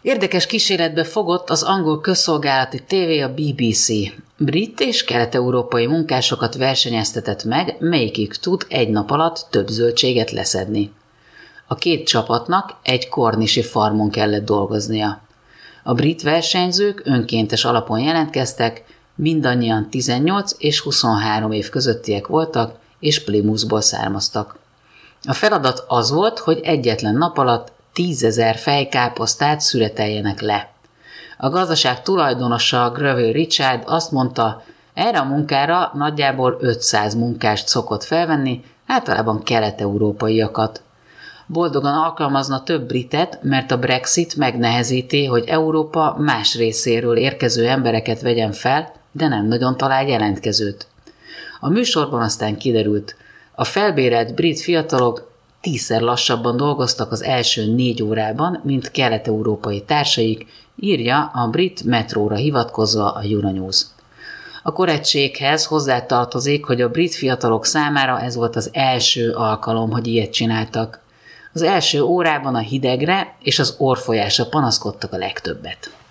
Érdekes kísérletbe fogott az angol közszolgálati tévé, a BBC. Brit és kelet-európai munkásokat versenyeztetett meg, melyikük tud egy nap alatt több zöldséget leszedni. A két csapatnak egy kornisi farmon kellett dolgoznia. A brit versenyzők önkéntes alapon jelentkeztek, mindannyian 18 és 23 év közöttiek voltak, és Plymouthból származtak. A feladat az volt, hogy egyetlen nap alatt 10 000 fej káposztát szüreteljenek le. A gazdaság tulajdonosa, Greville Richard azt mondta, erre a munkára nagyjából 500 munkást szokott felvenni, általában kelet-európaiakat. Boldogan alkalmazna több britet, mert a Brexit megnehezíti, hogy Európa más részéről érkező embereket vegyen fel, de nem nagyon talál jelentkezőt. A műsorban aztán kiderült, a felbérelt brit fiatalok 10-szer lassabban dolgoztak az első 4 órában, mint kelet-európai társaik, írja a brit metróra hivatkozva a Euronews. A korrektséghez hozzátartozik, hogy a brit fiatalok számára ez volt az első alkalom, hogy ilyet csináltak. Az első órában a hidegre és az orrfolyásra panaszkodtak a legtöbbet.